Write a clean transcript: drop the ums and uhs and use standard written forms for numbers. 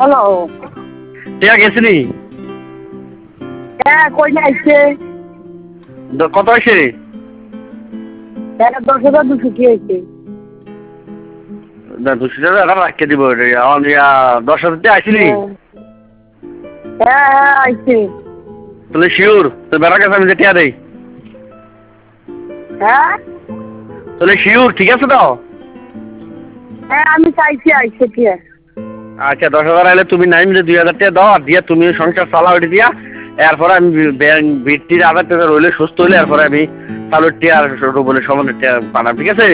Hello. টিয়া গেছিনি? হ্যাঁ, কই আইছে? কত হয়েছে? 10,200 কি হয়েছে? না 200 টাকা এখন রাখিয়ে দিব। 10,000 টিয়া আইসিনি? হ্যাঁ হ্যাঁ আইছে। তাহলে শিওর তো বেড়া কাছে আমি যে টিয়া দেই। হ্যাঁ তাহলে শিওর ঠিক আছে তো? হ্যাঁ আমি চাইছি আইছে কি? আচ্ছা 10,000 আইলে তুমি নাইম যে 2,000 টাকা দাও আর দিয়া তুমি সংসার চালাও এটা দিয়া। এরপরে আমি ব্যাংক ভিত্তির 1,000 টাকা রইলে সুস্থ হইলে এরপরে আমি চালুর টিয়া আর রুবলের সমানের টিয়া পাঠাম ঠিক আছে?